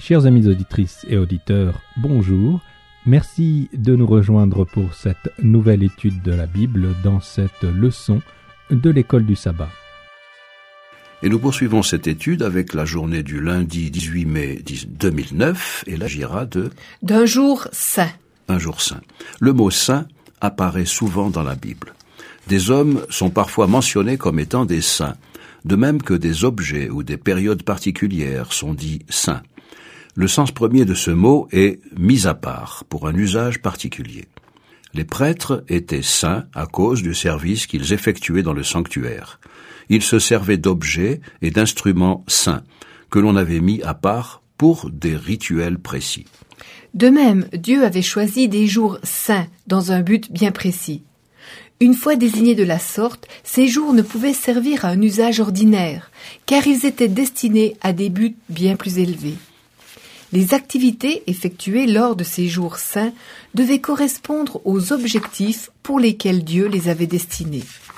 Chers amis auditrices et auditeurs, bonjour. Merci de nous rejoindre pour cette nouvelle étude de la Bible dans cette leçon de l'école du sabbat. Et nous poursuivons cette étude avec la journée du lundi 18 mai 2009 et l'agira d'un jour saint. Un jour saint. Le mot saint apparaît souvent dans la Bible. Des hommes sont parfois mentionnés comme étant des saints, de même que des objets ou des périodes particulières sont dits saints. Le sens premier de ce mot est « mis à part » pour un usage particulier. Les prêtres étaient saints à cause du service qu'ils effectuaient dans le sanctuaire. Ils se servaient d'objets et d'instruments saints que l'on avait mis à part pour des rituels précis. De même, Dieu avait choisi des jours saints dans un but bien précis. Une fois désignés de la sorte, ces jours ne pouvaient servir à un usage ordinaire, car ils étaient destinés à des buts bien plus élevés. Les activités effectuées lors de ces jours saints devaient correspondre aux objectifs pour lesquels Dieu les avait destinés.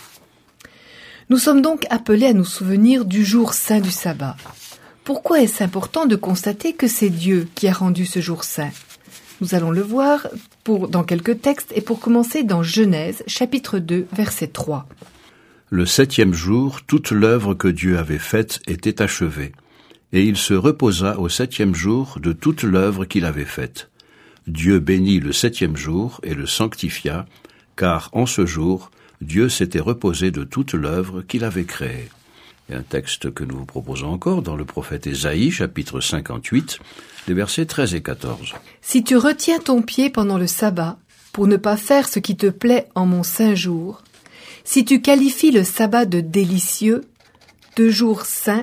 Nous sommes donc appelés à nous souvenir du jour saint du sabbat. Pourquoi est-ce important de constater que c'est Dieu qui a rendu ce jour saint ? Nous allons le voir dans quelques textes et pour commencer dans Genèse, chapitre 2, verset 3. Le 7e jour, toute l'œuvre que Dieu avait faite était achevée. Et il se reposa au 7e jour de toute l'œuvre qu'il avait faite. Dieu bénit le 7e jour et le sanctifia, car en ce jour, Dieu s'était reposé de toute l'œuvre qu'il avait créée. Et un texte que nous vous proposons encore dans le prophète Ésaïe, chapitre 58, les versets 13 et 14. « Si tu retiens ton pied pendant le sabbat, pour ne pas faire ce qui te plaît en mon saint jour, si tu qualifies le sabbat de délicieux, de jour saint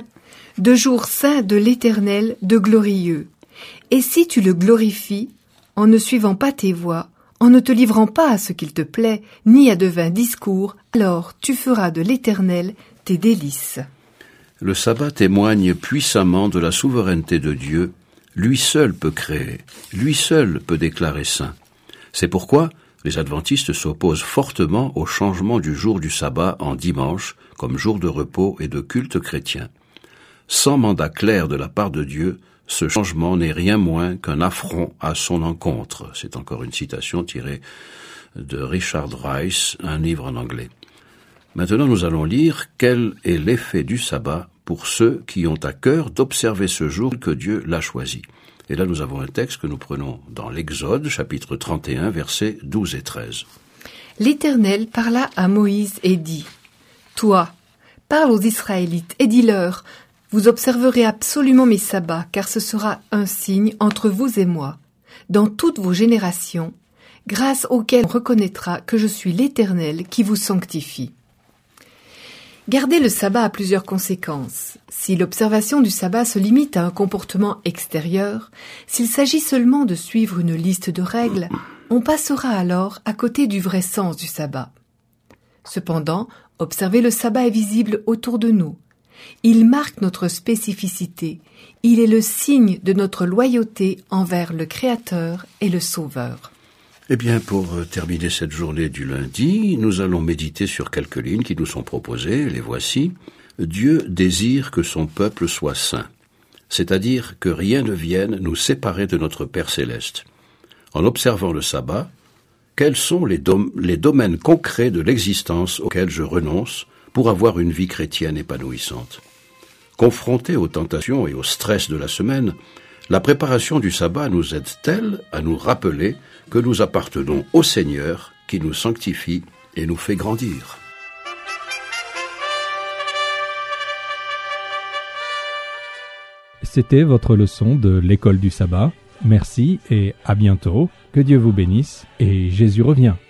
de l'Éternel, de glorieux. Et si tu le glorifies, en ne suivant pas tes voies, en ne te livrant pas à ce qu'il te plaît, ni à de vains discours, alors tu feras de l'Éternel tes délices. » Le sabbat témoigne puissamment de la souveraineté de Dieu. Lui seul peut créer, lui seul peut déclarer saint. C'est pourquoi les adventistes s'opposent fortement au changement du jour du sabbat en dimanche, comme jour de repos et de culte chrétien. Sans mandat clair de la part de Dieu, ce changement n'est rien moins qu'un affront à son encontre. C'est encore une citation tirée de Richard Rice, un livre en anglais. Maintenant, nous allons lire quel est l'effet du sabbat pour ceux qui ont à cœur d'observer ce jour que Dieu l'a choisi. Et là, nous avons un texte que nous prenons dans l'Exode, chapitre 31, versets 12 et 13. L'Éternel parla à Moïse et dit : « Toi, parle aux Israélites et dis-leur : vous observerez absolument mes sabbats, car ce sera un signe entre vous et moi, dans toutes vos générations, grâce auquel on reconnaîtra que je suis l'Éternel qui vous sanctifie. » Garder le sabbat a plusieurs conséquences. Si l'observation du sabbat se limite à un comportement extérieur, s'il s'agit seulement de suivre une liste de règles, on passera alors à côté du vrai sens du sabbat. Cependant, observer le sabbat est visible autour de nous. Il marque notre spécificité. Il est le signe de notre loyauté envers le Créateur et le Sauveur. Eh bien, pour terminer cette journée du lundi, nous allons méditer sur quelques lignes qui nous sont proposées. Les voici. Dieu désire que son peuple soit saint, c'est-à-dire que rien ne vienne nous séparer de notre Père céleste. En observant le sabbat, quels sont les domaines concrets de l'existence auxquels je renonce pour avoir une vie chrétienne épanouissante? Confrontés aux tentations et au stress de la semaine, la préparation du sabbat nous aide-t-elle à nous rappeler que nous appartenons au Seigneur qui nous sanctifie et nous fait grandir? C'était votre leçon de l'école du sabbat. Merci et à bientôt. Que Dieu vous bénisse et Jésus revient.